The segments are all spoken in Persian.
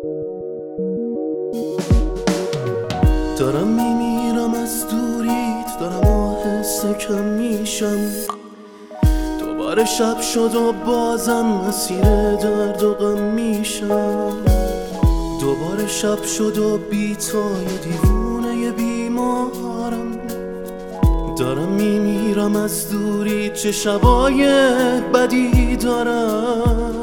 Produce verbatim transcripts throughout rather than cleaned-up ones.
دارم میمیرم از دوریت، دارم آهسته کم میشم. دوباره شب شد و بازم مسیر درد و غم میشم. دوباره شب شد و بی تو یه دیوونه بیمارم. دارم میمیرم از دوریت، چه شبای بدی دارم.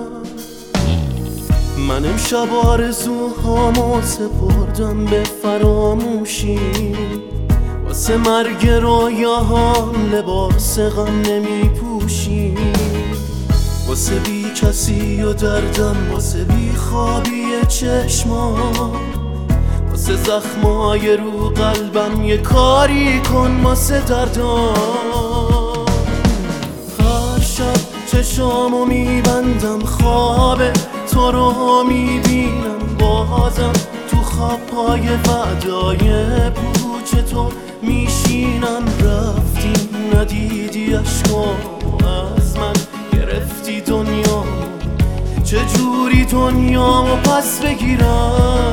من امشب آرزوهامو سپردم به فراموشی، واسه مرگ رویاهام لباس غم نمی پوشی. واسه بی کسی و دردم، واسه بی خوابی چشمام، واسه زخمای رو قلبم یه کاری کن واسه دردام. هر شب چشامو میبندم، خواب تو رو میبینم بازم. تو خوابای وعدای پوچ تو میشینم. رفتی ندیدی عشقامو از من، گرفتی دنیامو. چجوری دنیامو پس بگیرم؟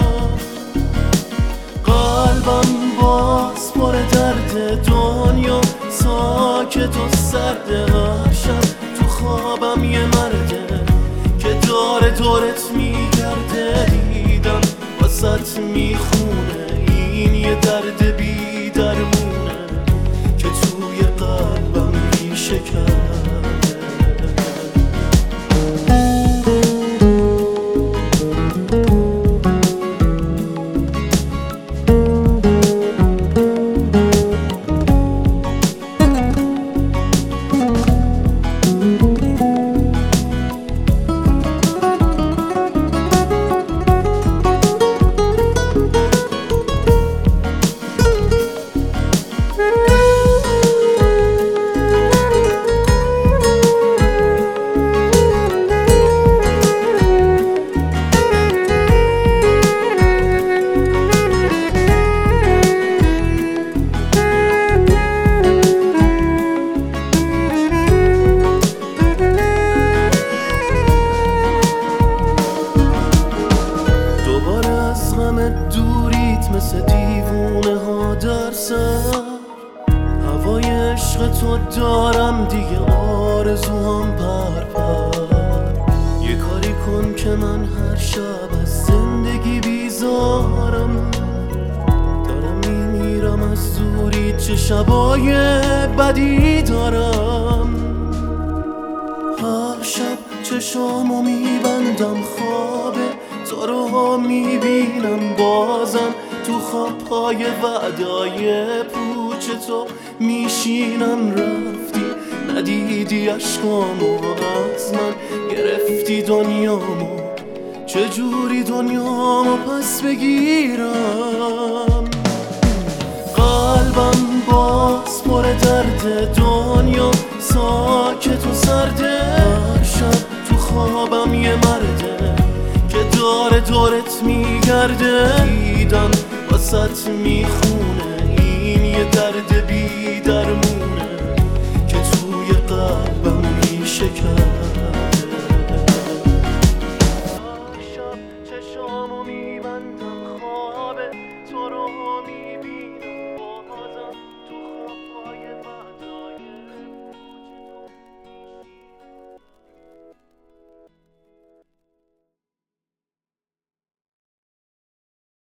قلبم باز پر درد، دنیا ساکت و سرد. هر شب تو خوابم یه مرده که داره دورت میگرده. دیدم واسط میخونه این یه درد بی درمونه که توی قلبم ریشه کرده. دوریت مثل دیوونه ها در سر، هوای عشق تو دارم دیگه آرزوام پر پر. یه کاری کن که من هر شب از زندگی بیزارم. دارم میمیرم از دوریت، چه شبای بدی دارم. هر شب چشامو میبندم، خوابه تو رو میبینم بازم. تو خوابهای وعدای پوچ تو میشینم. رفتی ندیدی عشقامو از من، گرفتی دنیامو. چجوری دنیامو پس بگیرم؟ قلبم باز پر درد، دنیا ساکت و سرده. هر شب تو خوابم یه مرده که داره دورت میگرده. دیدم واسط میخونه این یه درد بی درمونه که توی قلبم ریشه کرده.